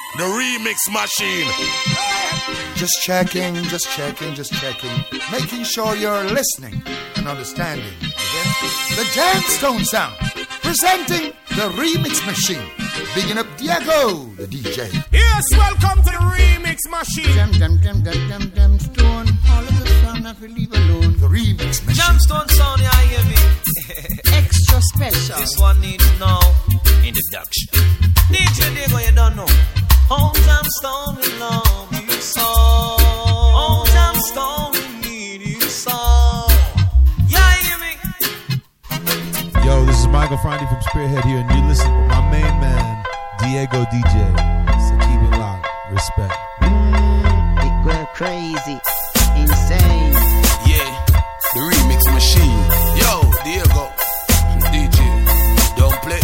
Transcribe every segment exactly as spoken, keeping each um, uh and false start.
the remix machine. Just checking, just checking, just checking. Making sure you're listening and understanding. Okay? The Jamstone Sound, presenting the remix machine. Bigging up Diego, the D J. Yes, welcome to the remix machine. Jam, jam, jam, jam, jam, Jamstone. All of the sound I will leave alone. The remix machine. Jamstone Sound, yeah, hear me. Extra special. This one needs no introduction. D J Diego, you don't know. Home Jamstone, we love you so. Home Jamstone, we need you so. Yeah, hear me. Yo, this is Michael Franti from Spearhead here, and you listen to my main man, Diego D J. So keep it locked. Respect. Mm, it go crazy, insane. Yeah, the remix machine. Yo, Diego, D J, don't play.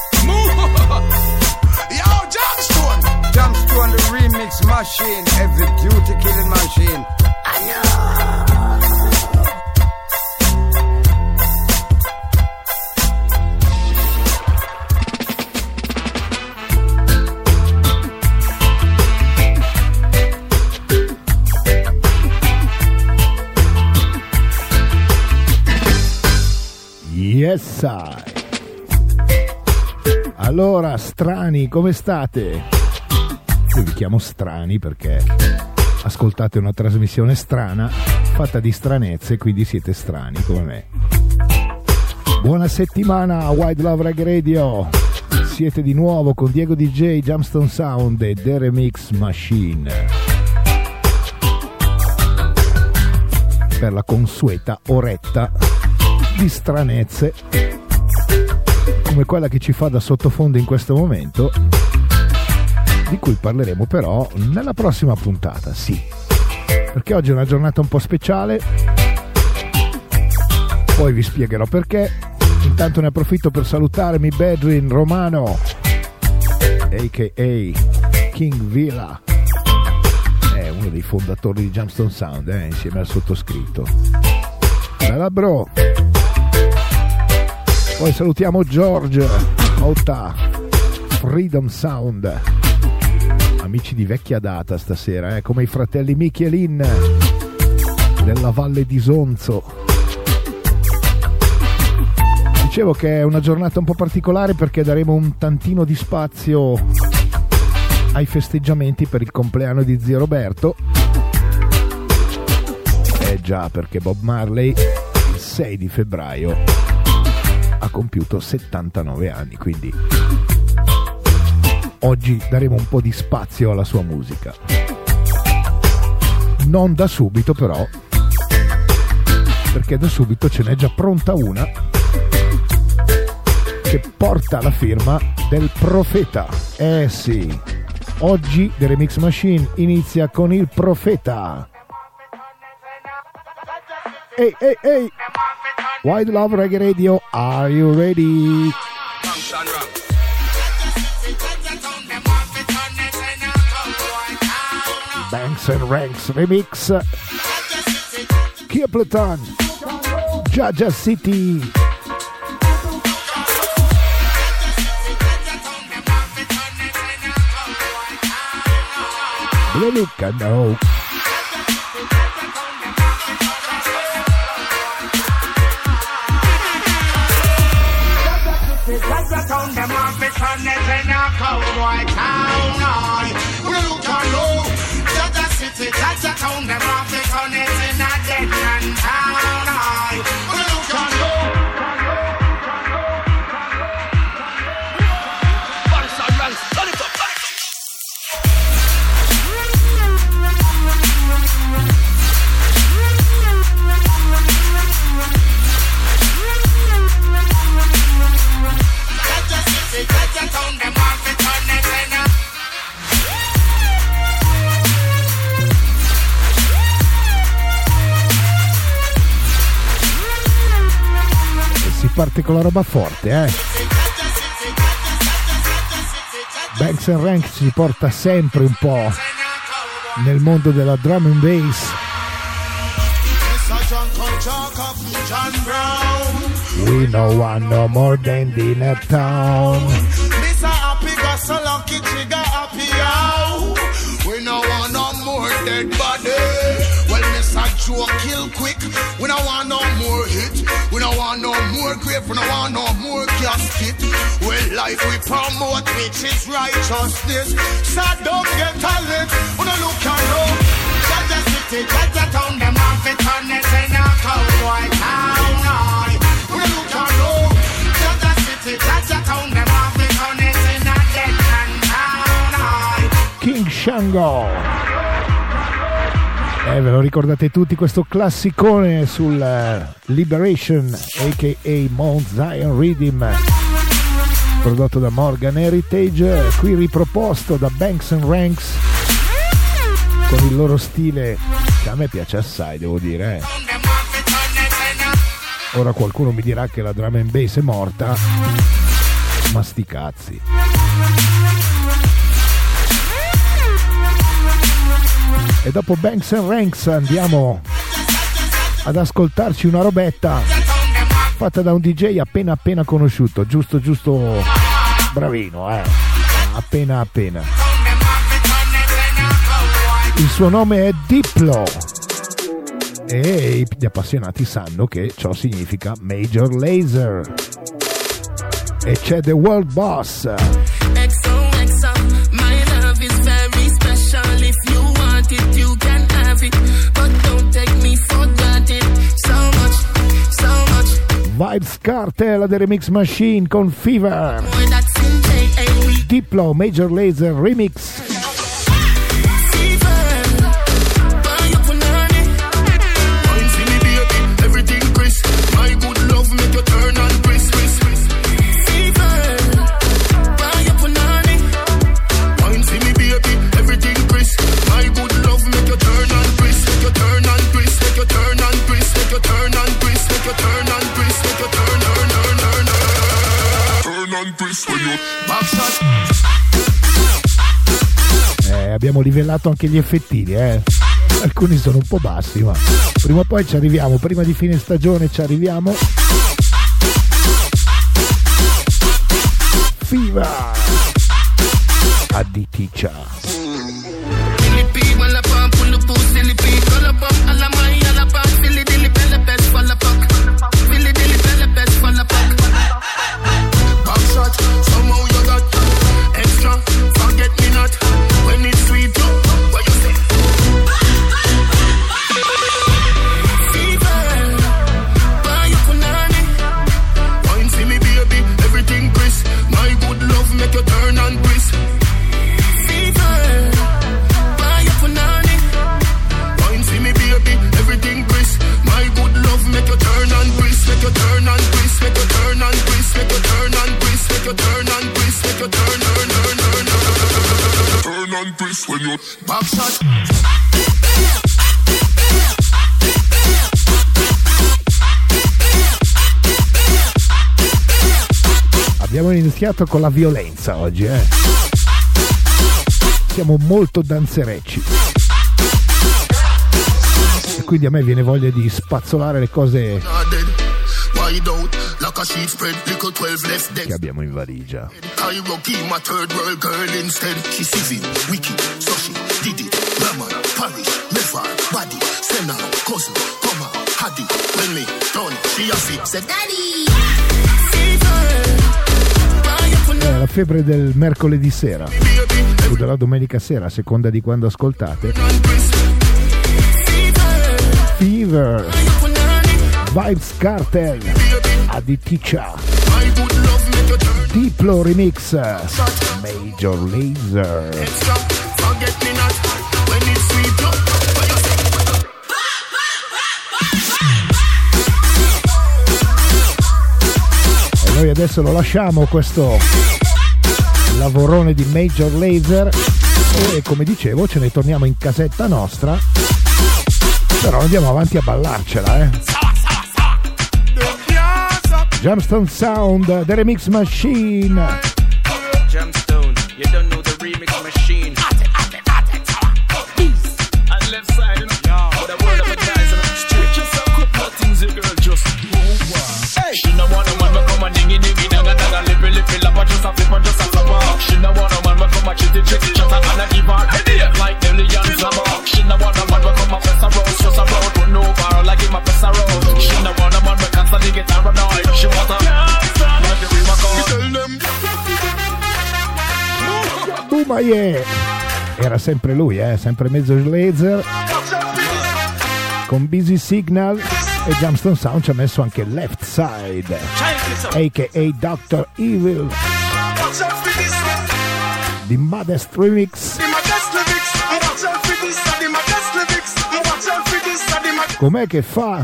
Yo, Jamstone. Jamstone, the remix machine. Every duty killing machine. Yes, I. Allora, strani, come state? Io vi chiamo strani perché ascoltate una trasmissione strana fatta di stranezze, quindi siete strani come me. Buona settimana, Wide Love Reggae Radio. Siete di nuovo con Diego D J, Jamstone Sound e The Remix Machine per la consueta oretta di stranezze come quella che ci fa da sottofondo in questo momento, di cui parleremo però nella prossima puntata, sì, perché oggi è una giornata un po' speciale, poi vi spiegherò perché. Intanto ne approfitto per salutare mi Bedrin Romano a k a. King Villa, è uno dei fondatori di Jamstone Sound, eh, insieme al sottoscritto. Bella bro. Poi salutiamo George Otta, Freedom Sound, amici di vecchia data stasera, eh, come i fratelli Michelin della Valle di Sonzo. Dicevo che è una giornata un po' particolare perché daremo un tantino di spazio ai festeggiamenti per il compleanno di zio Roberto. Eh già, perché Bob Marley il sei di febbraio ha compiuto settantanove anni, quindi oggi daremo un po' di spazio alla sua musica. Non da subito però, perché da subito ce n'è già pronta una che porta la firma del Profeta. Eh sì, oggi The Remix Machine inizia con il Profeta. Ehi ehi ehi, Wide Love Reggae Radio, are you ready? Banks and Ranks Remix, Kiapleton, Jaja City. Leluca no. Town, them off it on the in a cowboy town. Look on low, Jaja City, Jaja Town, them off it on it in a dead man town. Look on low. Banks and Ranks, turn it up, Si parte con la roba forte, eh. Banks and Ranks ci porta sempre un po' nel mondo della drum and bass. We no want no more than in a town. Mister Happy got so lucky, she got happy. show kill quick. We don't want no more hit. We don't want no more grave. We don't want no more casket. Well, life we promote, which is righteousness. So don't get talent. We don't look and look. Jaja city, Jaja town, them off it on it in a cowboy town. We don't look and look. Jaja city, Jaja town, them off it on it in a dead man town. King Shango. Eh, ve lo ricordate tutti questo classicone sul uh, Liberation, a k a. Mount Zion Rhythm, prodotto da Morgan Heritage, qui riproposto da Banks and Ranks con il loro stile che a me piace assai, devo dire. Eh. Ora qualcuno mi dirà che la drum and bass è morta, ma sti cazzi. E dopo Banks and Ranks andiamo ad ascoltarci una robetta fatta da un D J appena appena conosciuto, giusto giusto bravino, eh, appena appena. Il suo nome è Diplo e gli appassionati sanno che ciò significa Major Lazer. E c'è The World Boss. If you want it, you can have it, but don't take me for granted. So much, so much. Vibes Cartel, The Remix Machine con Fever. Diplo, Major Lazer Remix. Eh, abbiamo livellato anche gli effettini, eh. Alcuni sono un po' bassi, ma prima o poi ci arriviamo, prima di fine stagione ci arriviamo. Viva Additiccia. Somehow you got extra, forget me not. When it's sweet, you, what you say? Fever, buy your punani. Wine see me baby, everything crisp. My good love make you turn and crisp. Fever, buy your punani. Wine see me baby, everything crisp. My good love make you turn and crisp. Make you turn and crisp, make you turn and crisp, make you turn and crisp. Make you turn and twist, make you turn, turn, turn, turn, turn, turn and twist when you back shot. Abbiamo iniziato con la violenza oggi, eh. Siamo molto danzerecci. E quindi a me viene voglia di spazzolare le cose che abbiamo in valigia. Eh, la febbre del mercoledì sera o della domenica sera, a seconda di quando ascoltate. Fever, Vibes Cartel, Additiccia, Diplo Remix, Major Lazer. E noi adesso lo lasciamo questo lavorone di Major Lazer e, come dicevo, ce ne torniamo in casetta nostra, però andiamo avanti a ballarcela, eh. Gemstone Sound, The Remix Machine. Gemstone, you don't know the remix machine. And left side, yeah. But a word of advice, and I'm straight. Just a couple of things, a girl just hey. She no want a man, but come and diggy diggy, danga danga, lippy lippy, lapper, just a flipper, just a flapper. She no want a man, but come and chitty chitty, chatter, and a give her headache like Nelly and Slapper. She no want a man, but come and press a roast, just a round, no Bumaye! Era sempre lui, eh? Sempre mezzo laser. Con Busy Signal e Jamstone Sound ci ha messo anche Left Side, a k a. doctor Evil. The Modest Remix. Com'è che fa?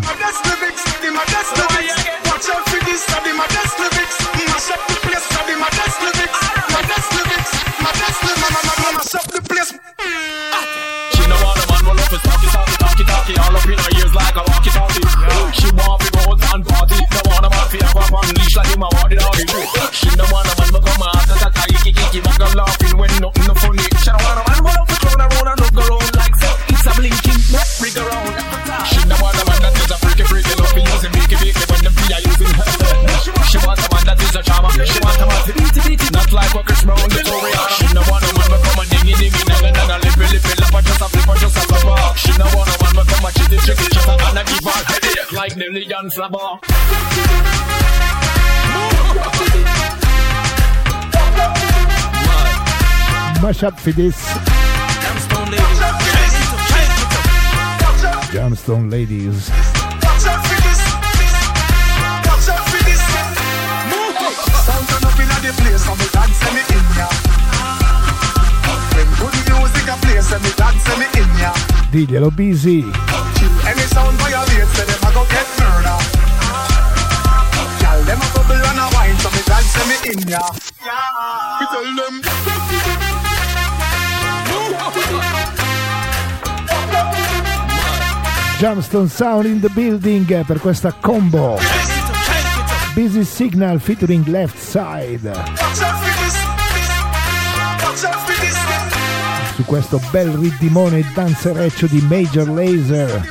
All up in her ears like a walkie-talkie. She want me go and party. No want a man fi have a unleash like him a walkie doggy. She no want a man become a heart attack. Kiki kiki back and laughing when nothing no funny. She no want a man wanna put round around and look around like so. It's a blinking rig around. She no want a man that is a freaky freaky love for using freaky freaky when them be a using her. She want a man that is a charmer. She want a man to beat it beat it. Not like what Chris Brown Victoria. She no want a man become a dingy dingy naga naga lippy lippy lap and just a flip and just a flapper. She no want a man become a chitty chitty just a and a give her headache like Nelly and Slabber. Mash up for this. Jamstone Ladies. Diglielo Busy. Any sound violates, so them a go get murder. Y'all them a bubble and a wine, so me glad say me in ya. We tell them. Jamstone Sound in the building per questa combo. Busy Signal featuring Left Side. Su questo bel ritmone e danzereccio di Major Lazer.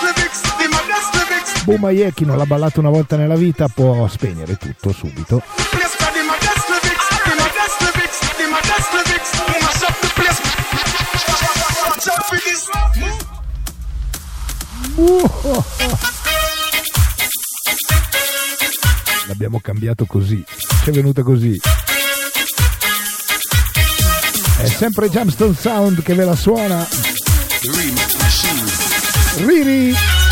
Bumaye, chi non l'ha ballato una volta nella vita può spegnere tutto subito. Uh, l'abbiamo cambiato così, ci è venuta così. È sempre Jamstone Sound che ve la suona. Riri.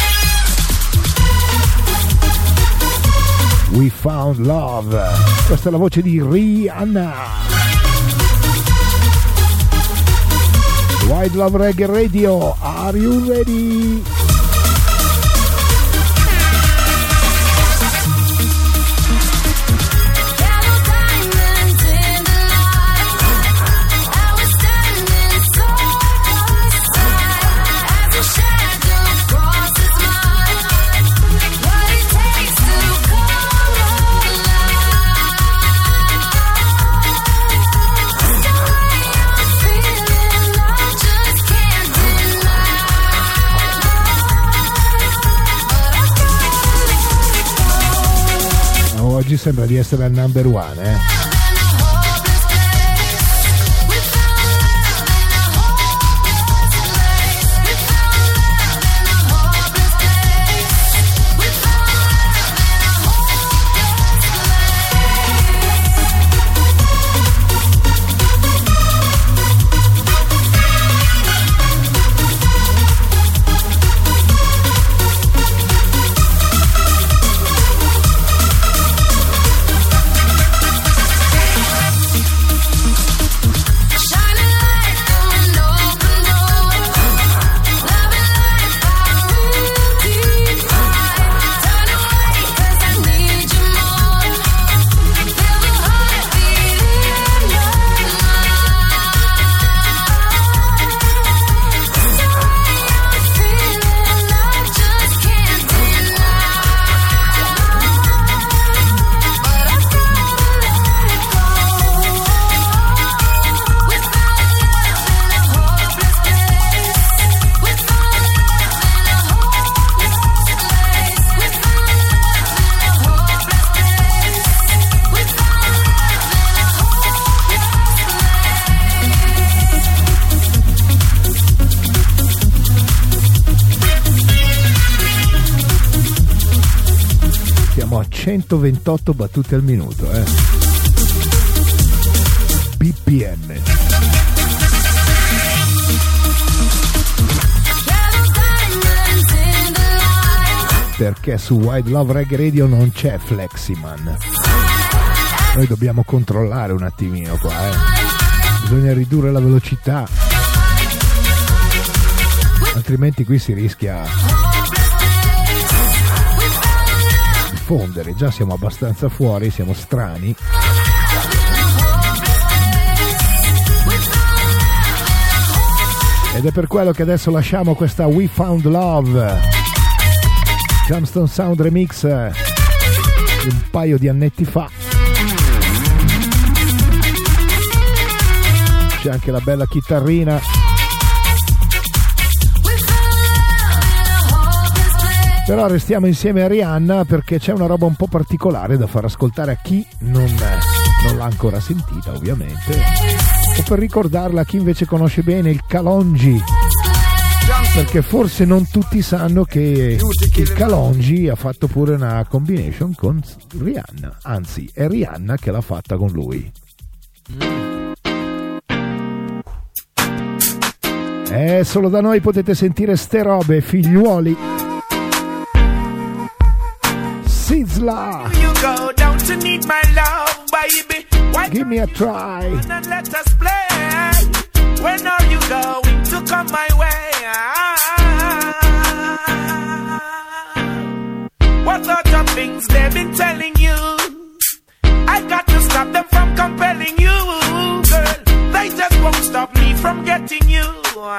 We Found Love. Questa è la voce di Rihanna. Wide Love Reggae Radio. Are you ready? Oggi sembra di essere al number one, eh? centoventotto battute al minuto, eh. B P M. perché su Wild Love Reggae Radio non c'è Fleximan. Noi dobbiamo controllare un attimino qua, eh. Bisogna ridurre la velocità, altrimenti qui si rischia di fondere. Già siamo abbastanza fuori, siamo strani. Ed è per quello che adesso lasciamo questa We Found Love, Jamstone Sound Remix di un paio di annetti fa. C'è anche la bella chitarrina. Però restiamo insieme a Rihanna perché c'è una roba un po' particolare da far ascoltare a chi non, non l'ha ancora sentita, ovviamente, o per ricordarla a chi invece conosce bene il Kalonji, perché forse non tutti sanno che il Kalonji ha fatto pure una combination con Rihanna, anzi è Rihanna che l'ha fatta con lui. E solo da noi potete sentire ste robe, figliuoli. Sizzla, You go down to need my love, baby. Why give me a try. and let us play? When are you going to come my way? What sort of things they've been telling you? I got to stop them from compelling you, girl. They just won't stop me from getting you.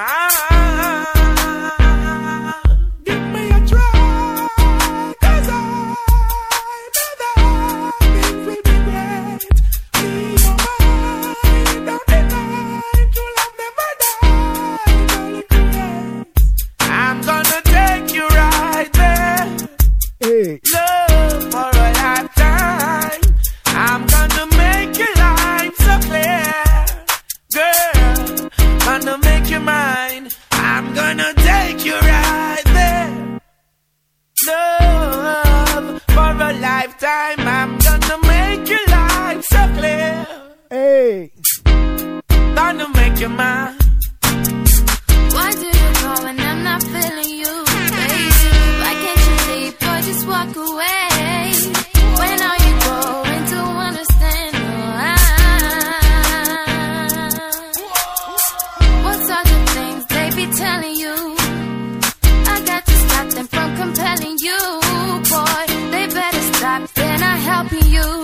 Give me a try, 'cause I know that things will be great. Be your mind, don't deny. True love never dies, only creates. I'm gonna take you right there. Hey. Love for a lifetime. I'm gonna make your life so clear, girl. Gonna make you mine. I'm gonna take you right there. Love for a lifetime. I'm gonna make your life so clear. Hey. Gonna make you mine. Why do you call when I'm not feeling you, baby? Why can't you leave or just walk away? When are you going to understand? What sort of things they be telling you? I got to stop them from compelling you, boy. They better stop, they're not helping you.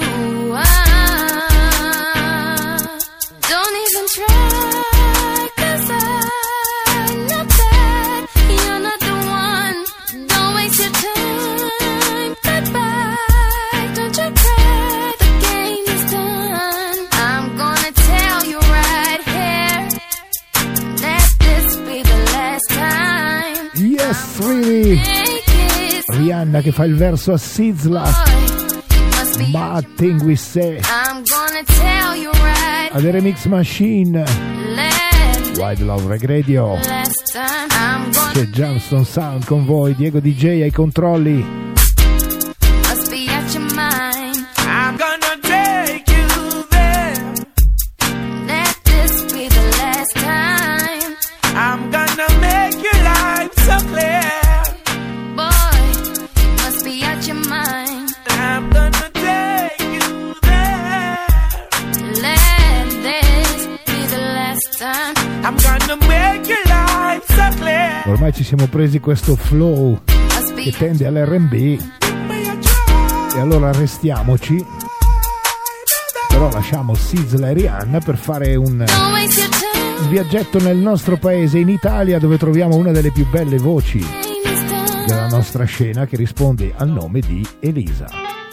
Ah, don't even try, 'cause I know that you're not the one. Don't waste your time, bye-bye. Don't you cry, the game is done. I'm gonna tell you right here, let this be the last time. Yes, really. Make it, Rihanna che fa il verso a Sizzla. boy, it must be Bad Thing We Say. I'm gonna tell you right, A The Remix Machine. let Wild Love Reggae Radio. last time. I'm gonna C'è Jamstone Sound con voi, Diego D J ai controlli. must be at your mind. I'm gonna take you there. Let this be the last time, I'm gonna make your life so clear. boy. It must be at your mind. I'm gonna take you there. Let this be the last time. I'm gonna make your life so clear. Ormai ci siamo presi questo flow Must be che tende all'erre and bi Me a try. e allora arrestiamoci. Però lasciamo Sizzla e Rihanna per fare un don't waste your time. viaggetto nel nostro paese, in Italia, dove troviamo una delle più belle voci Time is done. della nostra scena, che risponde al nome di Elisa.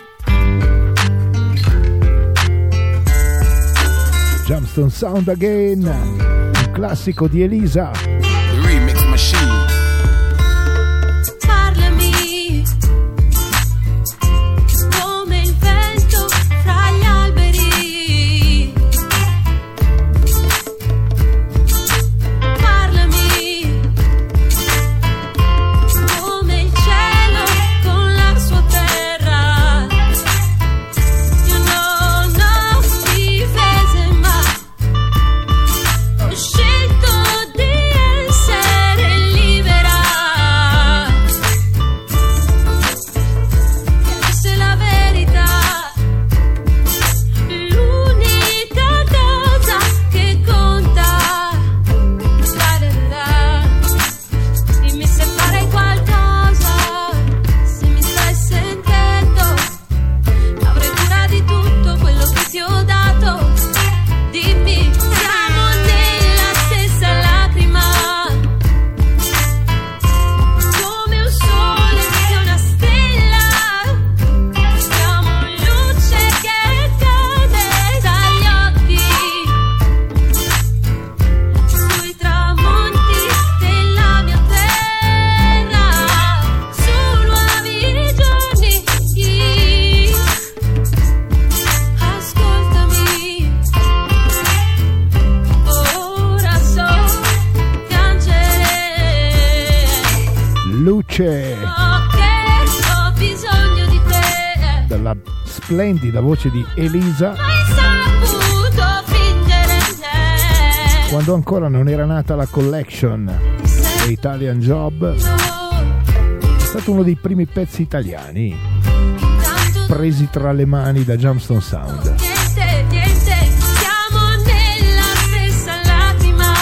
Jamstone Sound Again, un classico di Elisa. The remix machine. Parlami come il vento fra gli alberi. Parlami come il cielo con la sua terra. You know, no difese, ma ho scelto di splendida voce di Elisa, saputo fingere te. quando ancora non era nata la collection The Italian Job, è stato uno dei primi pezzi italiani presi tra le mani da Jamstone Sound. Niente, niente, siamo nella stessa lacrima.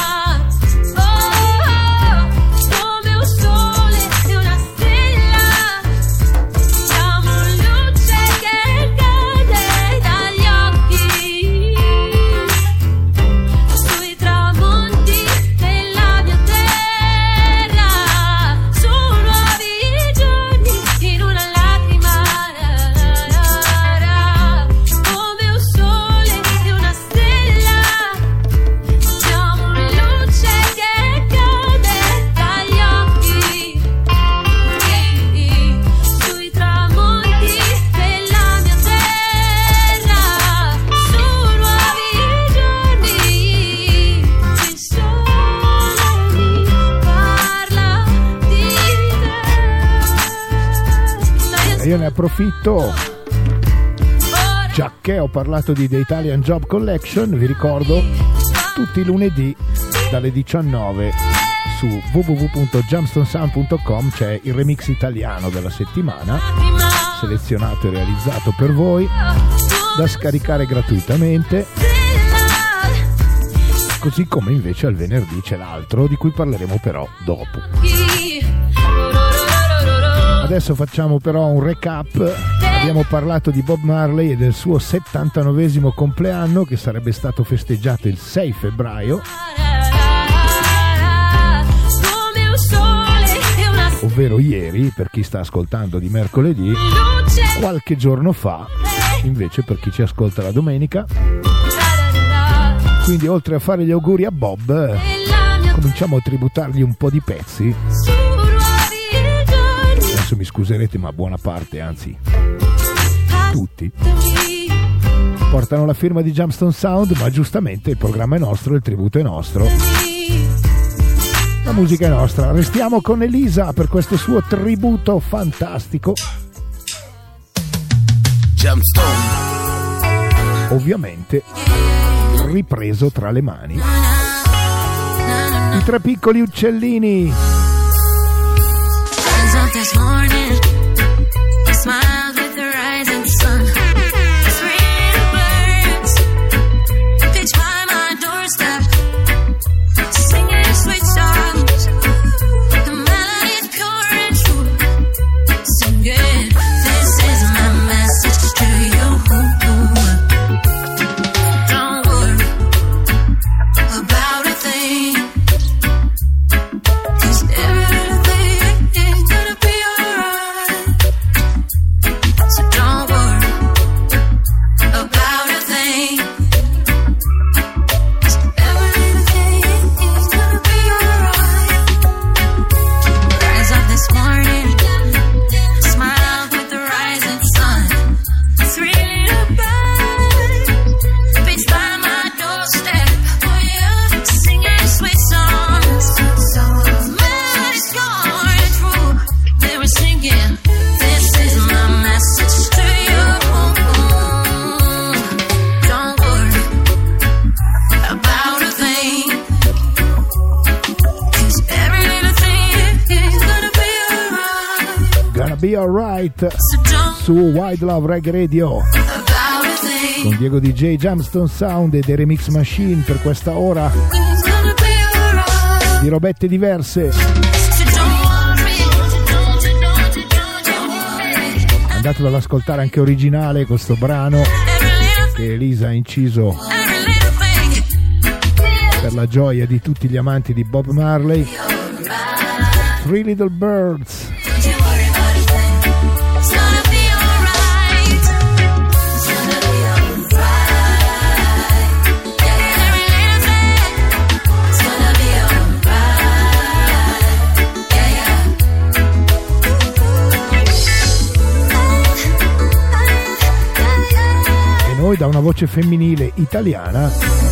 Oh, oh, come un sole e una stella. Siamo luce che cade dagli occhi sui tramonti della mia terra, su nuovi giorni in una lacrima. Come un sole e una stella, siamo luce che cade dagli occhi sui tramonti della mia terra, su nuovi giorni. Il sole mi parla di te. E io ne approfitto, già che ho parlato di The Italian Job Collection, vi ricordo tutti i lunedì dalle diciannove su w w w punto jamstone sound punto com c'è il remix italiano della settimana, selezionato e realizzato per voi, da scaricare gratuitamente, così come invece al venerdì c'è l'altro, di cui parleremo però dopo. Adesso facciamo però un recap. Abbiamo parlato di Bob Marley e del suo settantanovesimo compleanno, che sarebbe stato festeggiato il sei febbraio, Come un sole e una ovvero ieri per chi sta ascoltando di mercoledì, luce. qualche giorno fa invece per chi ci ascolta la domenica. Quindi oltre a fare gli auguri a Bob, eh, cominciamo a tributargli un po' di pezzi. Adesso mi scuserete, ma buona parte, anzi tutti, portano la firma di Jamstone Sound, ma giustamente il programma è nostro, il tributo è nostro, la musica è nostra. Restiamo con Elisa per questo suo tributo fantastico, Jamstone. ovviamente ripreso tra le mani. I tre piccoli uccellini. Hands up this morning, I smiled with the rising sun. Three birds pitch by my doorstep, singing sweet songs. The melody's pure and true. Singing, this is my message to you. Don't worry about a thing, 'cause everything is gonna be alright. So don't worry about a thing, 'cause everything is gonna be alright. Rise up this morning, smile with the rising sun. Three little birds pitch by my doorstep, oh yeah, singing sweet songs. Melody's going through, they were singing, this is my message to you. Don't worry about a thing, 'cause every little thing is gonna be alright. Gonna be alright So don't su Wide Love Reggae Radio about a thing, con Diego D J, Jamstone Sound e The Remix Machine per questa ora it's gonna be alright. di robette diverse. So don't worry, don't worry. Andate ad ascoltare anche originale questo brano Every little che Elisa ha inciso every little thing. per la gioia di tutti gli amanti di Bob Marley. Three Little Birds. Don't you worry about a thing. It's gonna be alright. It's gonna be alright. Yeah, yeah. Every little thing. It's gonna be alright. Yeah, yeah. E noi da una voce femminile italiana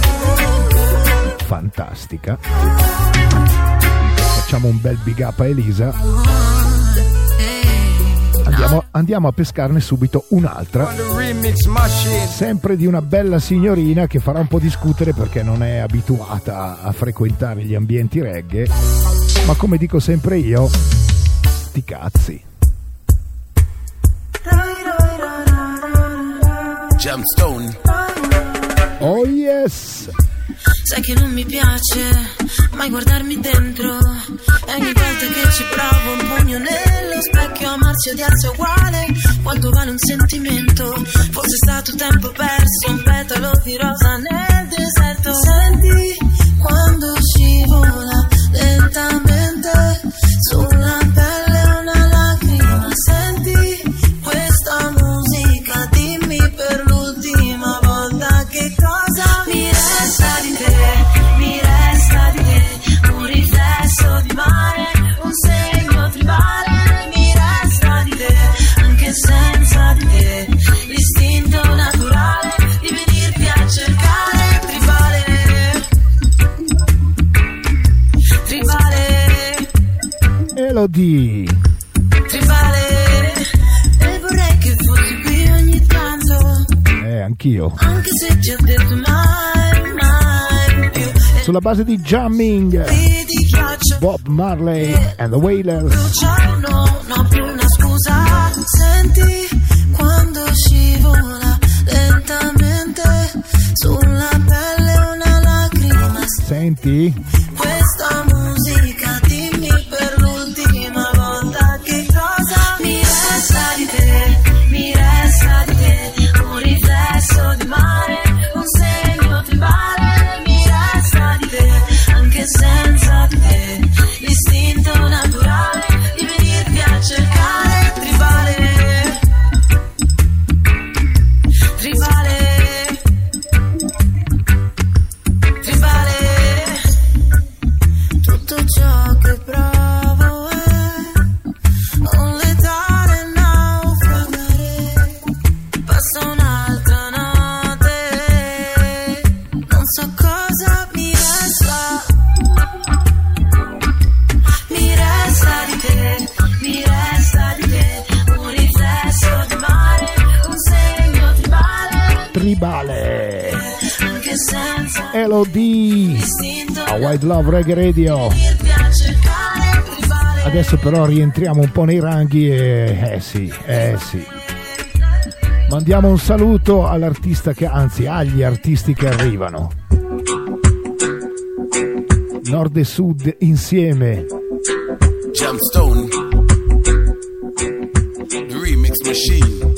fantastica facciamo un bel big up a Elisa, Andiamo, andiamo a pescarne subito un'altra, sempre di una bella signorina che farà un po' discutere perché non è abituata a frequentare gli ambienti reggae, ma come dico sempre io, sti cazzi. Jamstone. Oh yes. Sai che non mi piace mai guardarmi dentro, e ogni volta che ci provo un pugno nello specchio, amarsi e odiarsi è uguale, quanto vale un sentimento, forse è stato tempo perso, un petalo di rosa nel deserto. Senti quando scivola lentamente sulla pelle una lacrima, senti questa musica, dimmi per l'ultima volta che cosa mi resta di te, mi resta di te, un riflesso di mare, un segno tribale, mi resta di te, anche senza di te, l'istinto naturale di venirti a cercare, tribale, tribale, Elodie, tribale, e vorrei che fossi qui ogni tanto, eh anch'io, anche se ti ho detto mai, mai più. sulla base di Jamming, Bob Marley and the Wailers. No, no più una scusa. Senti quando scivola lentamente sulla pelle una lacrima. Senti? Questa musica, dimmi per l'ultima volta che cosa mi resta di te, mi resta di te, un riflesso di mare, un segno tribale, mi resta di te, anche senza di te, l'istinto naturale di venirti a cercare, tribale, tribale, tribale, tutto ciò che provo è non letale naufragare, passa un'altra notte, non so cosa mi resta, mi resta di te, mi resta di te, un riflesso di mare, un segno tribale, Tribale, anche senza Elodie, a White Love Reggae Radio. venirti a cercare, tribale. Adesso però rientriamo un po' nei ranghi e eh sì, eh sì. Mandiamo un saluto all'artista che, anzi agli artisti che arrivano. Nord e Sud insieme. Jamstone. The remix machine.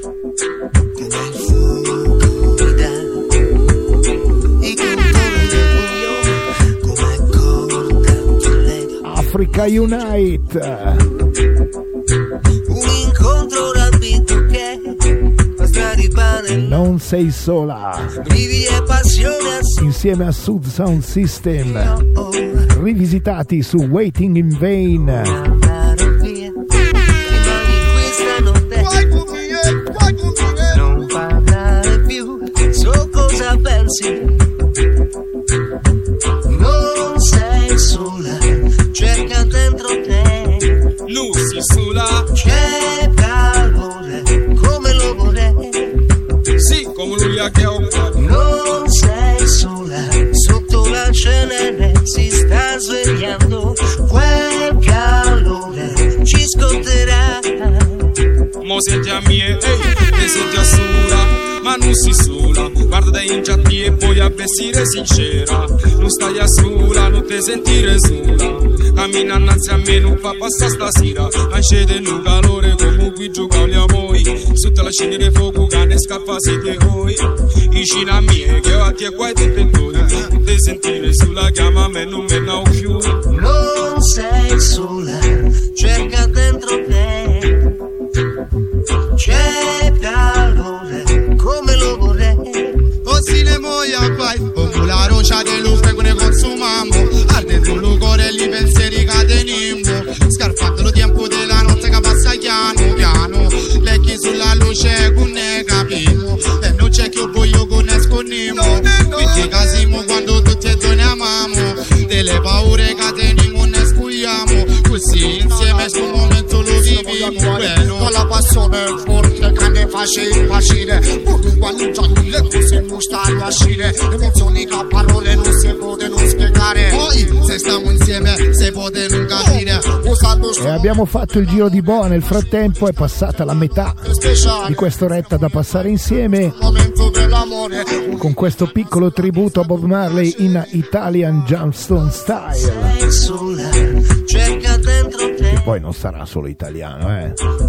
Africa Unite. Un incontro rapido che fa straripare, Non sei sola. brividi e passione Insieme a Sud Sound System. Rivisitati su Waiting in Vain. andare via, rimani questa notte, non parlare più, so cosa pensi, non sei sola, cerca dentro te, Lucy sola, c'è calore, come lo vorrei, sì, come lui ha che ho fatto. non sei sola, sotto la cenere si sta svegliando, quel calore ci scotterà. Mo senti a mie, ehi, te senti a sola, ma non si sola. Guarda dai ingiatti e poi a vestire sincera. Non stai a sola, non te sentire sola. Cammina innanzi a me, non fa passare stasera. Ancede in un calore come qui giochiamo noi. Sotto la scena di fuoco che ne scappa siete voi. Vicino a me, che a te qua è tutto il tuo. Non te sentire sola, chiama me, non me ne più. Non sei sola, cerca dentro te, c'è calore, come lo vorrei. Così ne muoia fai, come la roccia dell'uffe che ne consumiamo, arde sul cuore e i pensieri che teniamo, scarfando lo tempo della notte che passa piano piano, lecchi sulla luce con ne capito, e non c'è che voglio con ne sconniamo, quindi casimo quando tutti e due ne amiamo, delle paure che teniamo ne sculiamo, così insieme sto momento lasci impazzire. Pur quando già le cose non stanno a uscire, emozioni che a parole non si possono spiegare. Poi se stiamo insieme si può non capire. E abbiamo fatto il giro di boa, nel frattempo è passata la metà di questa oretta da passare insieme con questo piccolo tributo a Bob Marley in Italian Gemstone Style, che poi non sarà solo italiano, eh.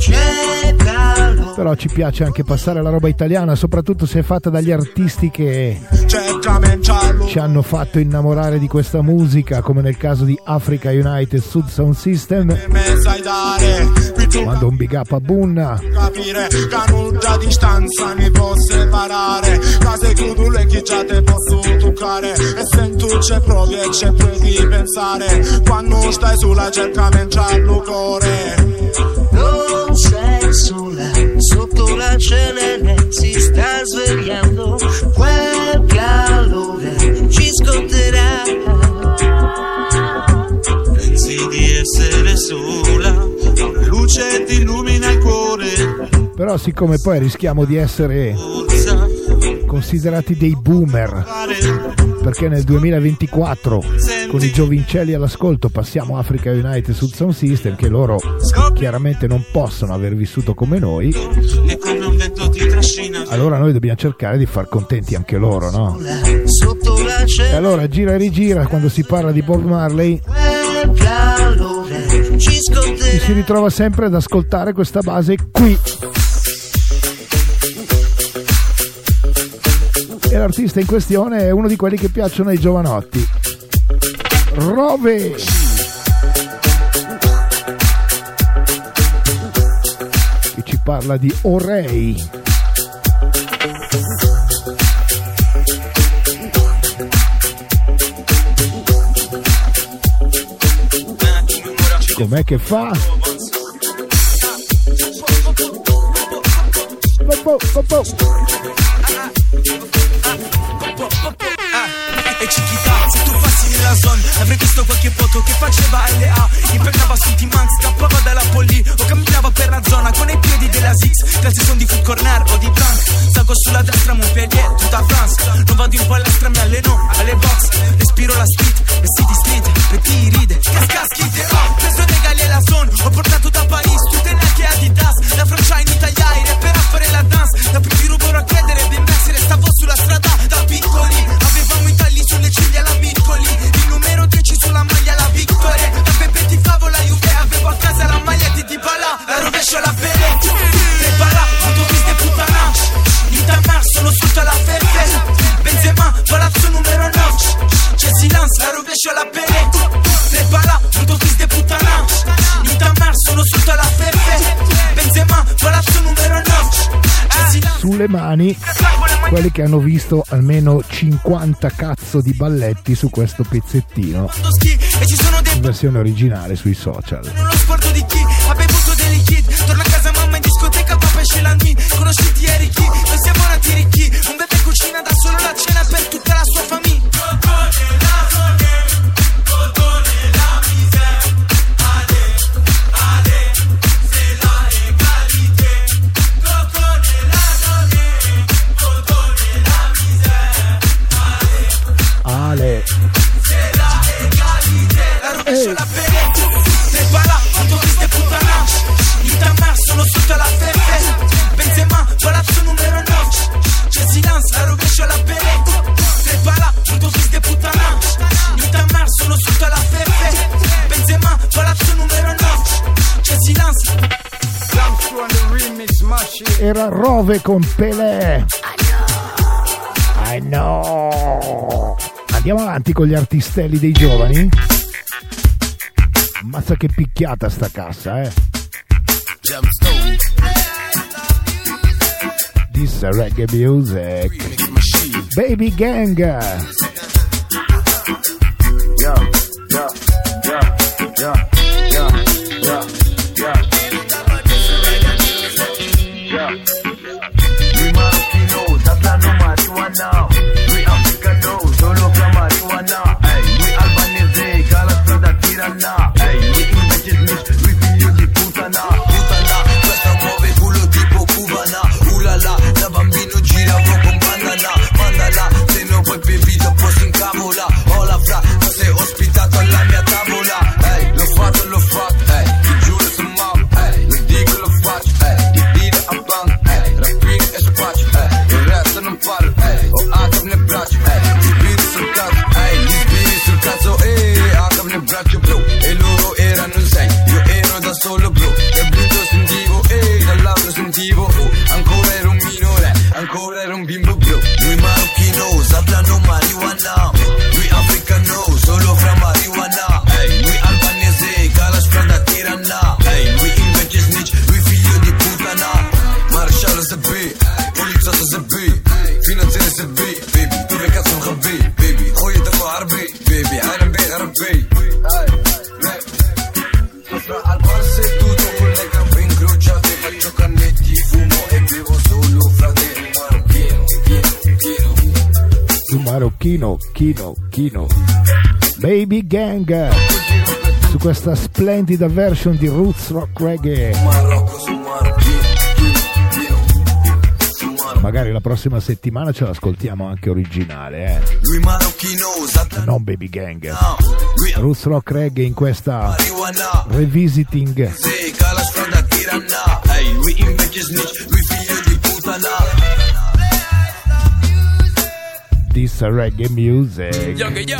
Però ci piace anche passare la roba italiana, soprattutto se è fatta dagli artisti che ci hanno fatto innamorare di questa musica, come nel caso di Africa United Sud Sound System. Mando un big up a Bunna. Capire che a molta distanza mi può separare, ma se chiudo le che già te posso toccare, e se tu ci provi e ci puoi pensare, quando stai sulla cerca mentre il cuore. Non sei sola, sotto la cenere si sta svegliando, quel calore ci scotterà. Pensi di essere sola, una luce ti illumina il cuore. Però siccome poi rischiamo di essere considerati dei boomer, perché nel duemilaventiquattro con i giovincelli all'ascolto passiamo Africa United Sud Sound System, che loro chiaramente non possono aver vissuto come noi, allora noi dobbiamo cercare di far contenti anche loro, no? E allora gira e rigira, quando si parla di Bob Marley ci si ritrova sempre ad ascoltare questa base qui. E l'artista in questione è uno di quelli che piacciono ai giovanotti, Rove. Che ci parla di Orei. Com'è che fa? Popo, popo. E Chiquita, se tu passi nella zona avrei visto qualche foto che faceva L A, impegnava sul T-Man, scappava dalla poli o camminava per la zona con i piedi della Six, calzi son di food corner o di Blanc, salgo sulla destra Montpellier, tutta France, non vado in palestra, mi alleno alle box, respiro la street, le city street, per ti ride, cascaschi te ho preso legali alla zona, ho portato da Paris tutte le anche Adidas, la Francia in Italia, i rapper a fare la dance, da più ti rubano a credere, ben messi, restavo sulla strada da piccoli, avevamo i tagli sulle ciglia la Miccoli, il numero dieci sulla maglia la Victoria, da Pepe ti favo la Juve, avevo a casa la maglia di Dybala, la rovescio la Pele, le bala, autobus de puttana, Itamar sono sotto la Fefe, Benzema, palazzo numero nove, c'è silenzio, la rovescio la Pele, le bala, autobus de puttana, Itamar sono sotto la Fefe, Benzema, palazzo numero nove, sulle mani quelli che hanno visto almeno cinquanta cazzo di balletti su questo pezzettino in versione originale sui social. Non lo sguardo di chi ha bevuto dei liquidi, torna a casa mamma in discoteca, papà esce la nuit, conosciuti e ricchi, non siamo nati ricchi, un bebè cucina da solo la cena per tutta la sua famiglia. Ale. Ehi. Le bala, autobus de puttana, Itamar sono sotto la Fefe, Benzema, palazzo numero nove, c'è silenzio, la rovescio la Pele, le bala, autobus de puttana, Itamar sono sotto la Fefe, Benzema, palazzo numero nove, c'è silenzio. Era Rove con Pelé. I know. Andiamo avanti con gli artistelli dei giovani. Ammazza che picchiata sta cassa, eh. This is reggae music. Baby Gang. Yo, yo, yo, yo, yo, yo, yo. Yo. We Marocchinos, hablando marihuana. We africanos, solo que marihuana. Ey, we albanese, cada strada tirana. Ey, we invece Smith, we figlio di putana. Putana, questa muove culo tipo cubana. Ula Kino, Kino, Kino. Baby Gang su questa splendida version di Roots Rock Reggae. Magari la prossima settimana ce l'ascoltiamo anche originale, eh. Non Baby Gang. Roots Rock Reggae in questa revisiting. This reggae music.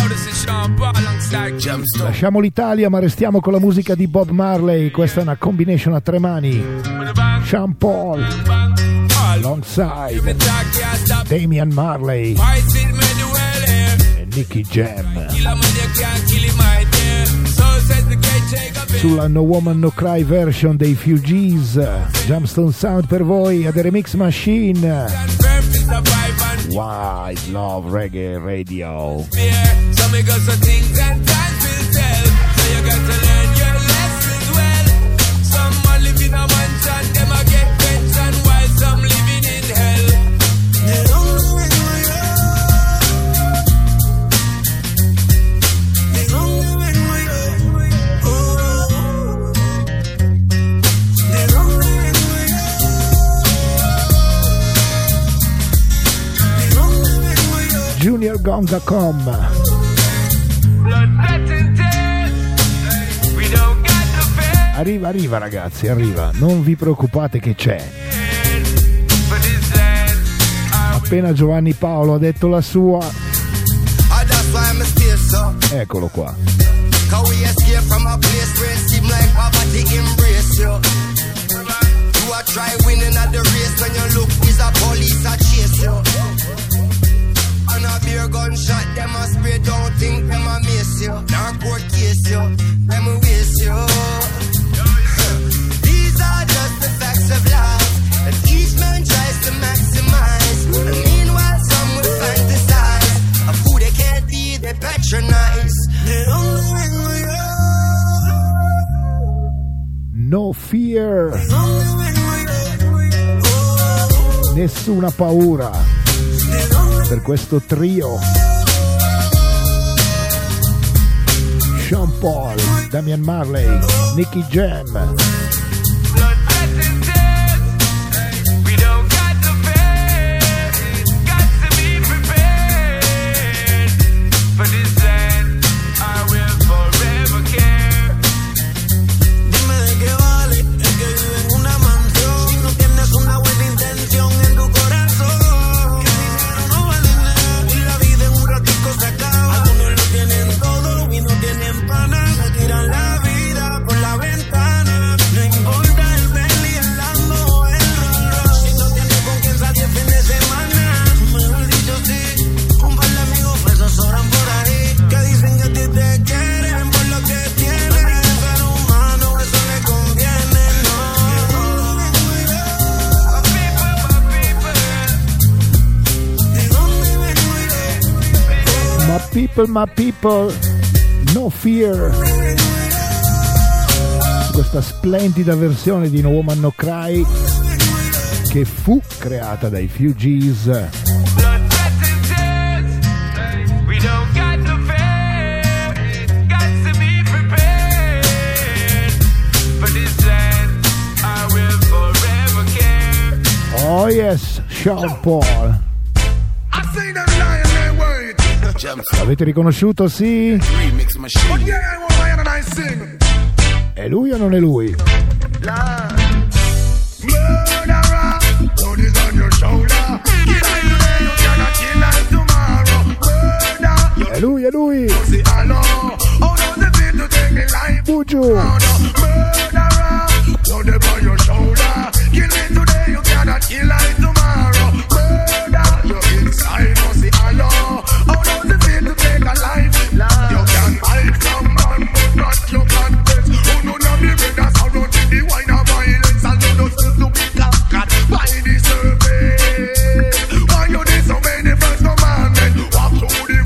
Lasciamo l'Italia ma restiamo con la musica di Bob Marley. Questa è una combination a tre mani. Sean Paul alongside Damian Marley e Nicky Jam sulla No Woman No Cry version dei Fugees. Jamstone Sound per voi a The Remix Machine. Why love reggae radio? So me got some things and times will tell. So you got to learn your lessons well. Some are living a mansion, them a get pension, while some living in hell. They don't know when we are. They don't know when we are. Oh, they don't know when we are. Junior Gong dot com. Arriva, arriva ragazzi, arriva. Non vi preoccupate che c'è. Appena Giovanni Paolo ha detto la sua. Eccolo qua. And a beer gunshot, them a spray, don't think them a miss you. Now court case you, them a waste you. These are just the facts of life, and each man tries to maximize. And meanwhile some will fantasize of who they can't be, they patronize. They don't know when we are. No fear. Nessuna paura per questo trio. Sean Paul, Damian Marley, Nicky Jam. People, my people, no fear. Questa splendida versione di No Woman No Cry che fu creata dai Fugees. Oh yes, Sean Paul. L'avete riconosciuto, sì? È lui o non è lui? È lui, è lui! Buju!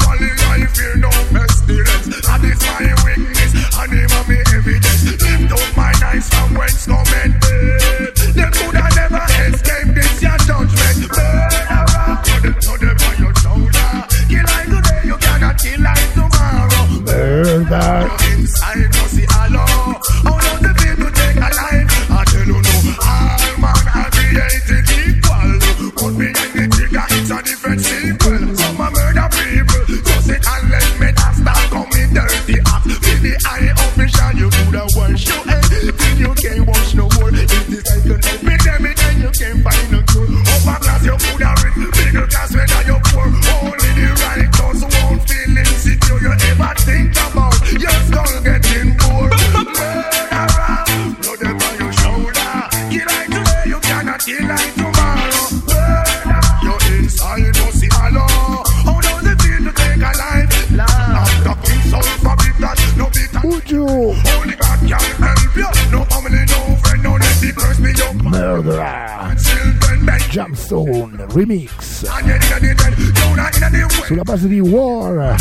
Lift up Viagra, Jumpstone Remix, sulla base di War.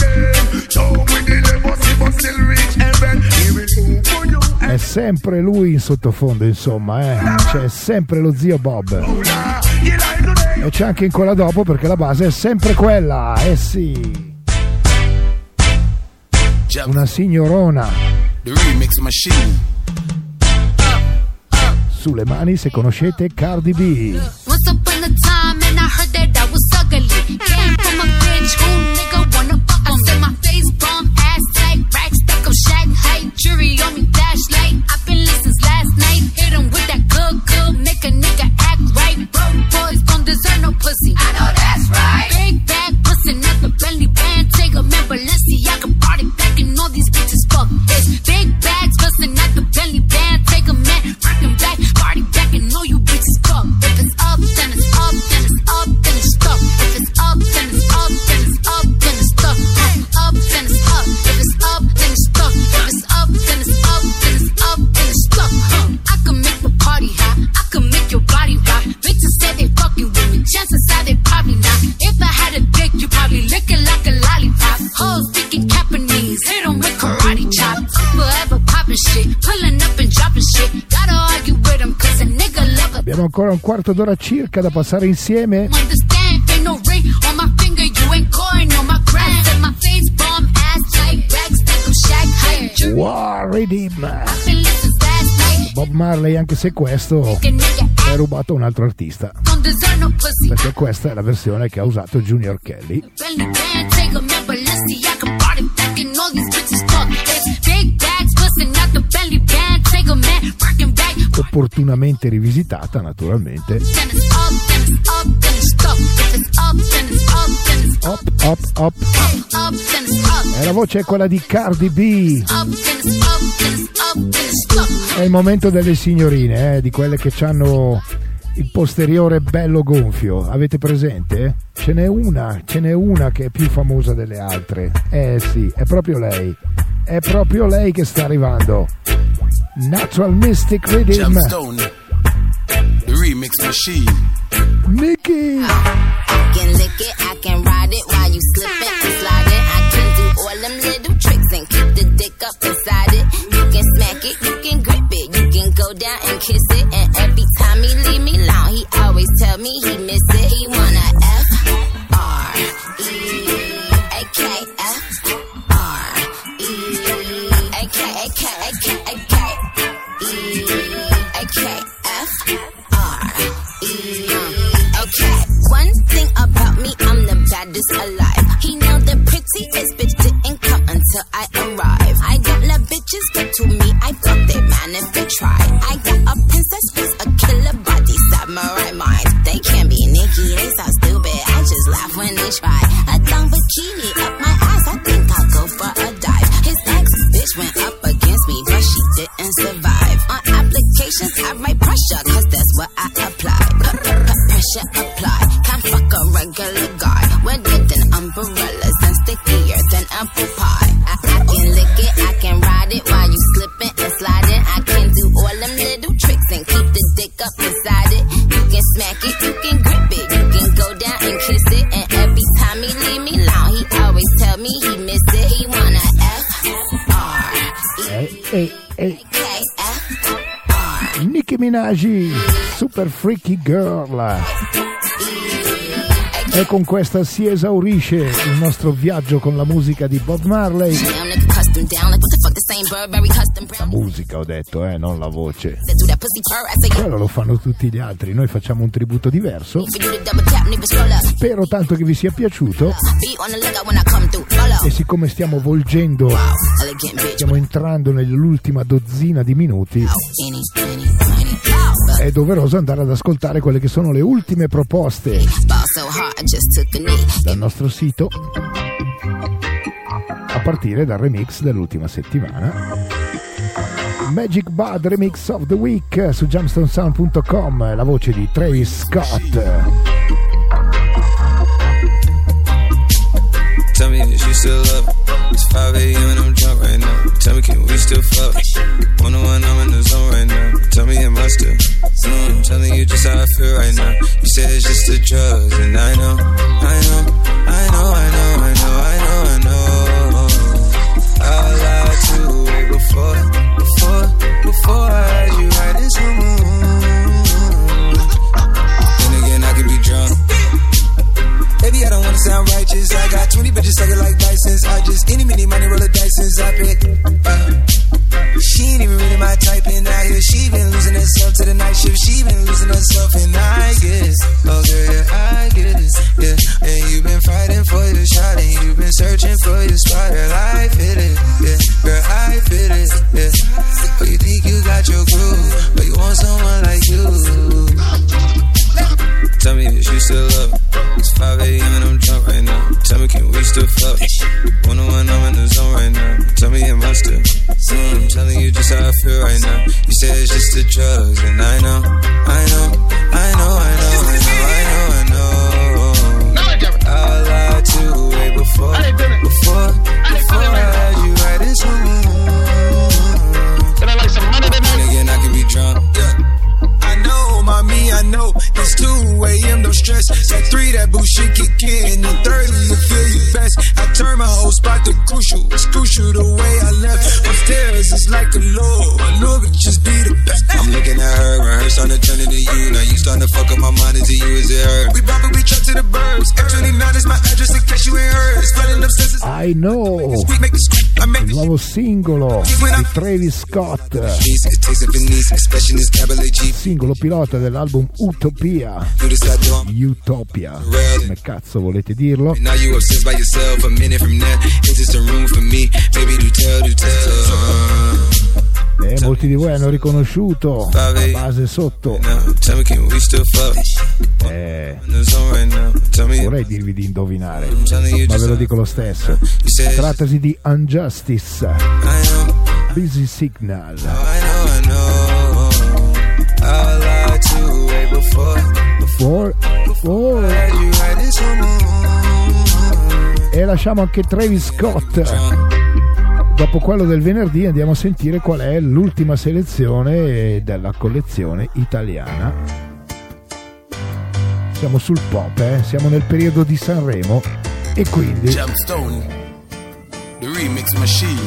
È sempre lui in sottofondo, insomma, eh. C'è sempre lo zio Bob. E c'è anche in quella dopo, perché la base è sempre quella, eh sì. Una signorona. The remix machine. Sulle mani se conoscete Cardi B. Once upon a time and I heard that I was ugly. Came from a bitch who nigga wanna fuck on. Said my face bomb, ass tight, rack stuck up, shack height, jury on me, flashlight. I've been lit since last night. Hit him with that good, good, make a nigga act right. Broke boys don't deserve no pussy. I know that's right. Big bag, pussy, not the belly band. Take a man, Balenciaga, party back and all these bitches fuck. It's big bags, pussy, not the belly band. Take a man, freaking back, party back and all you bitches fuck. If it's up, then it's up, then it's up, then it's stuck. If it's up, then it's up, then it's up, then it's stuck. Up, then it's up. If it's up, then it's stuck. If it's up, then it's up, then it's up, then it's stuck. Huh. I can make the party hot. I can make your body rock. Bitches say they fucking with me. Chances are they probably not. If I had a dick, you probably lick it like a lollipop. Hoes speaking Japanese, hit 'em with karate chops. Forever popping shit, pulling up and dropping shit. Gotta argue with 'em 'cause a nigga love a. Abbiamo ancora un quarto d'ora circa da passare insieme. Understand, ain't no ring on my finger, you ain't coin on my gram. Set my face bomb, ass tight, back stack of shack height. War Redeem. I've been lit since last night. Bob Marley, anche se questo è rubato a un altro artista, Don't deserve no pussy. perché questa è la versione che ha usato Junior Kelly. Belly band, take a man, Balenciaga, party back and all these bitches fuck. It's big bags, pussy, not the belly band. Take a man, working back. Opportunamente rivisitata, naturalmente. Then it's up, then it's up, then it's stuck. If it's up, then it's up, then it's Up, up, up. up, up, then it's up. E la voce è quella di Cardi B. Up, then it's up, then it's up, then it's stuck. È il momento delle signorine, eh, di quelle che hanno il posteriore bello gonfio. Avete presente? Ce n'è una, ce n'è una che è più famosa delle altre. Eh sì, è proprio lei. È proprio lei che sta arrivando. Natural Mystic Rhythm. Jumpstone. The remix machine. Nikki. I can lick it, I can ride it while you slipping and sliding. I can do all them little tricks and keep the dick up inside it. You can smack it, you can grip it, you can go down and kiss it. And every time he leave me alone, he always tell me he miss it. He wanna F R E A K F R E A K A K A K A K E A K F R E A K. One thing about me, I'm the baddest alive. He know the prettiest bitch didn't come until I arrive. I don't love bitches, but to me, I fuck they man if they try. I got a princess face, a killer body, samurai mind. They can't be Nikki, they so stupid. I just laugh when they try. A thong bikini up my ass, I think I'll go for a dive. His ex bitch went up against me, but she didn't survive. On applications, I write pressure, cause that's what I apply. Pressure apply. Can't fuck a regular guy. Wetter than umbrellas and stickier than apple pie. I, I can lick it, I can ride it while you slipping and sliding. I can do all them little tricks and keep the dick up inside it. You can smack it, you can grip it, you can go down and kiss it. And every time he leave me alone, he always tell me he miss it. He wanna F R Ehi, ehi, ehi. K F R. Nicki Minaj, Super Freaky Girl. E con questa si esaurisce il nostro viaggio con la musica di Bob Marley. La musica, ho detto, eh, non la voce. Quello lo fanno tutti gli altri, noi facciamo un tributo diverso. Spero tanto che vi sia piaciuto. E siccome stiamo volgendo, stiamo entrando nell'ultima dozzina di minuti, è doveroso andare ad ascoltare quelle che sono le ultime proposte dal nostro sito, a partire dal remix dell'ultima settimana, Magic Bud Remix of the Week su Jumpstone Sound punto com, la voce di Travis Scott. Tell me, is you still up? It's five a.m. and I'm drunk right now. Tell me, can we still fuck? One on one, I'm in the zone right now. Tell me, am I still? Mm, I'm telling you just how I feel right now. You say it's just the drugs, and I know, I know, I know, I know, I know, I know, I know. I lied to you way before, before, before I had you right this moon. Then again, I could be drunk. Baby, I don't wanna sound righteous. I got twenty bitches sucking like Dysons. I just any mini money roll the dice since I pick. Uh, she ain't even really my type, and I hear she been losing herself to the night shift. She been losing herself, and I get it. Oh girl, yeah, I get it. Yeah, and you've been fighting for your shot, and you've been searching for your spot. Girl, I fit it. Yeah, girl, I fit it. Yeah, oh, you think you got your groove, but you want someone like you. Tell me, is you still up? It's five a.m. and I'm drunk right now. Tell me, can we still fuck? One on one, I'm in the zone right now. Tell me, am I still? Mm, I'm telling you just how I feel right now. You say it's just the drugs, and I know, I know, I know, I know, I know, I know, I know. I lied to you way before, before, before I had you right this moon. And again, I can be drunk. Yeah. I know, mommy, I know. It's two a.m. no stress. At three, that bullshit kick in. And thirty, you feel your best. I turn my whole spot to crucial. It's crucial the way I left. Upstairs, it's like a law. My love it just be the best. I'm looking at her and her starting to turn into you. Now you starting to fuck up my mind into you, is it her? We probably be truck to the burbs. F twenty-nine is my address in case you ain't heard. It's flooding up senses. I know. Il nuovo singolo di Travis Scott. Singolo pilota dell'album Utopia. Utopia. Come cazzo volete dirlo? E molti di voi hanno riconosciuto la base sotto. Eh, vorrei dirvi di indovinare, ma ve lo dico lo stesso. Trattasi di Unjustice, Busy Signal. For, for. E lasciamo anche Travis Scott. Dopo quello del venerdì andiamo a sentire qual è l'ultima selezione della collezione italiana. Siamo sul pop, eh? Siamo nel periodo di Sanremo e quindi Jamstone, the remix machine.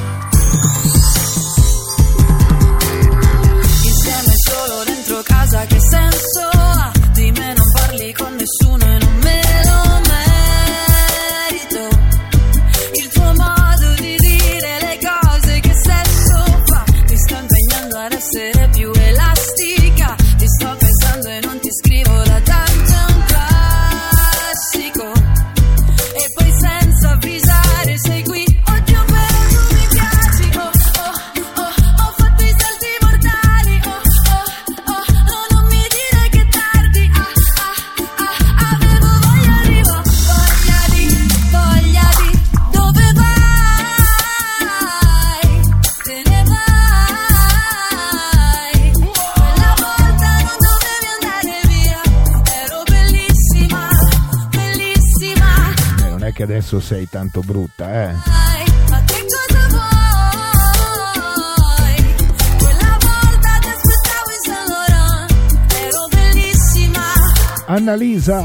Insieme solo dentro casa, che senso ha? Di me non parli con nessuno e non me lo merito. Il tuo modo di dire le cose, che sesso fa? Ti sto impegnando ad essere più elastica. Ti sto pensando e non ti scrivo da tanto, è un classico. E poi senza avvisare sei qui. Oddio, però tu mi piaci. Oh, oh, oh, ho fatto i salti mortali. Oh, oh, oh, no, non mi dire che tardi. Ah, ah, ah, avevo voglia di, voglia di, voglia di. Dove vai? Te ne vai. Quella volta non dovevi andare via. Ero bellissima, bellissima. eh, non è che adesso sei tanto brutta, eh. Ma che cosa vuoi? Quella volta ti aspettavo in Saint Laurent. Ero bellissima. Annalisa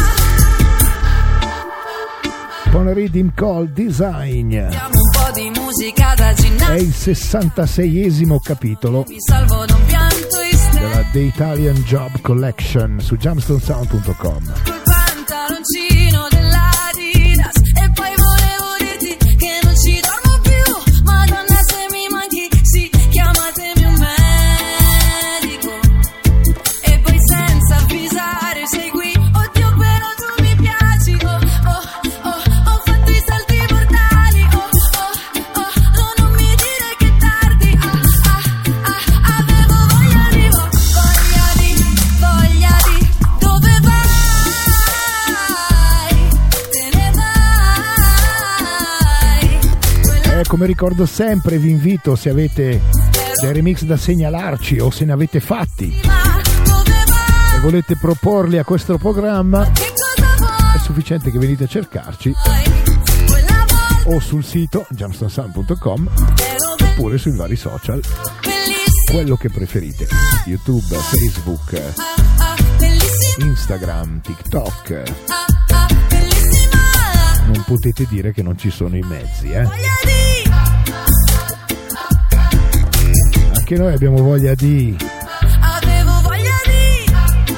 con Rhythm Call Design. Diamo un po' di musica da È ginnastica. il sessantaseiesimo capitolo Mi salvo da un pianto isterico. della The Italian Job Collection su jamstone sound punto com. Col pantaloncino dell'Adidas. E poi volevo dirti che non ci dormo più. Madonna, se mi manchi, sì, chiamatemi un medico. E poi senza avvisare sei qui. Oddio, però tu mi piaci. Oh, oh, oh, ho fatto i salti mortali. Oh, oh, oh, no, non mi dire che tardi. Ah, ah, ah, avevo voglia di, voglia di, voglia di. Dove vai? Te ne vai. E come ricordo sempre vi invito, se avete dei remix da segnalarci o se ne avete fatti e volete proporli a questo programma, è sufficiente che venite a cercarci o sul sito jamstone sound punto com oppure sui vari social, quello che preferite, YouTube, Facebook, Instagram, TikTok. Non potete dire che non ci sono i mezzi, eh? Anche noi abbiamo voglia di... Avevo voglia di,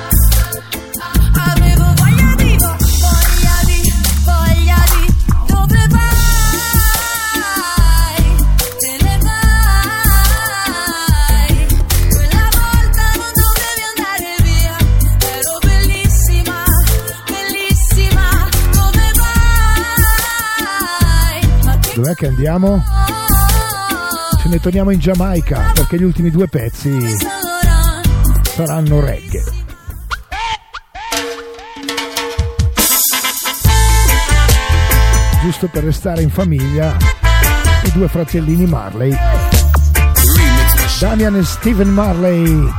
avevo voglia di, voglia di, voglia di, dove vai? Te ne vai. Quella volta non dovevi andare via, ero bellissima, bellissima, dove vai? Ma che Dov'è che andiamo? Ce ne torniamo in Giamaica perché gli ultimi due pezzi saranno reggae. Giusto per restare in famiglia, i due fratellini Marley, Damian e Stephen Marley.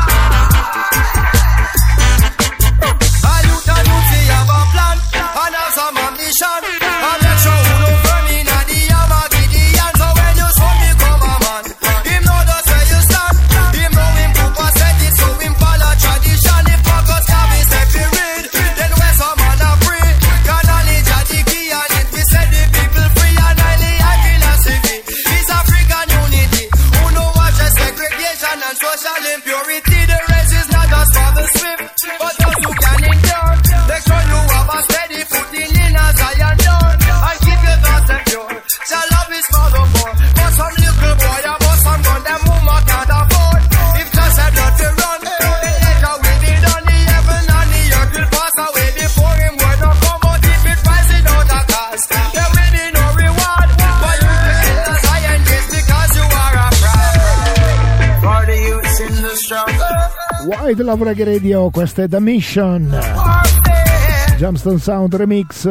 Wide Love Reggae Radio, questa è The Mission, Jamstone Sound Remix,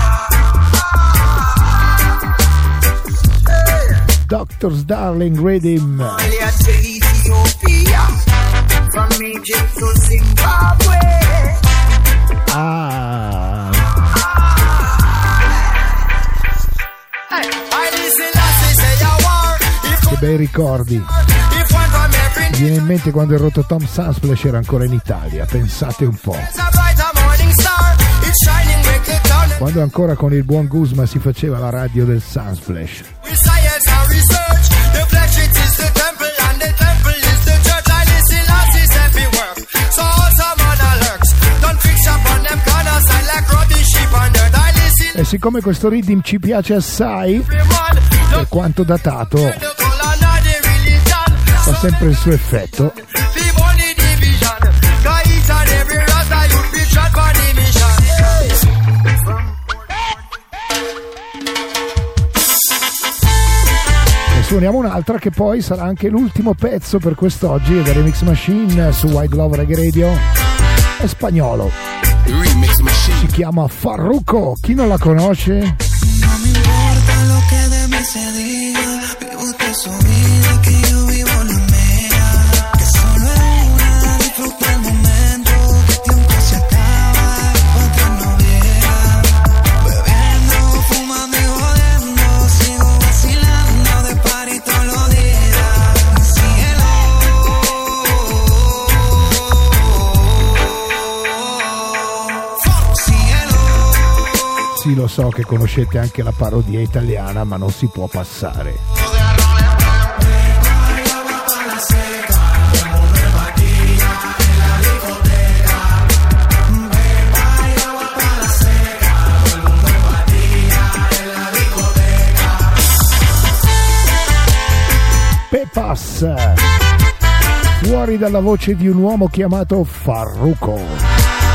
Doctor's Darling Rhythm. Ah, che bei ricordi. Mi viene in mente quando il Rototom Sunsplash era ancora in Italia, pensate un po'. Quando ancora con il buon Guzma si faceva la radio del Sunsplash. E siccome questo rhythm ci piace assai, per quanto datato, fa sempre il suo effetto. E suoniamo un'altra che poi sarà anche l'ultimo pezzo per quest'oggi da Remix Machine su Wide Love Reggae Radio. È spagnolo, si chiama Farruko. Chi non la conosce? No me importa lo que de mí se diga, vive usted su vida, que yo vivo la mía, que solo es una, disfruta el momento, que el tiempo se acaba, otra no llega, bebiendo, fumando y jodiendo, sigo vacilando de party todos los días, síguelo, síguelo. Sì, lo so che conoscete anche la parodia italiana, ma non si può passare. Pepas, fuori dalla voce di un uomo chiamato Farruko.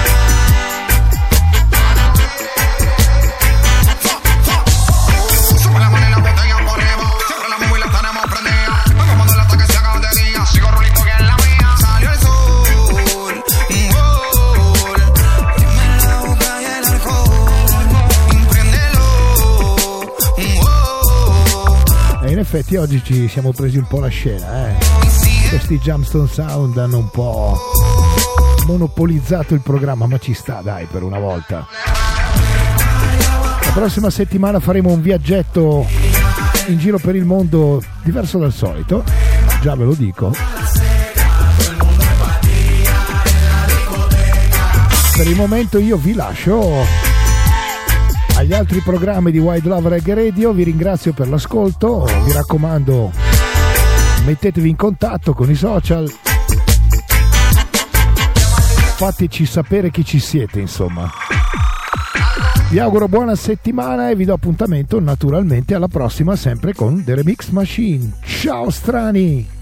In effetti oggi ci siamo presi un po' la scena, eh. Questi Jamstone Sound hanno un po' monopolizzato il programma, ma ci sta, dai, per una volta. prossima settimana faremo un viaggetto in giro per il mondo diverso dal solito, già ve lo dico. Per il momento io vi lascio agli altri programmi di Wild Love Reggae Radio, vi ringrazio per l'ascolto, vi raccomando mettetevi in contatto con i social, fateci sapere chi ci siete, insomma. Vi auguro buona settimana e vi do appuntamento naturalmente alla prossima, sempre con The Remix Machine. Ciao strani!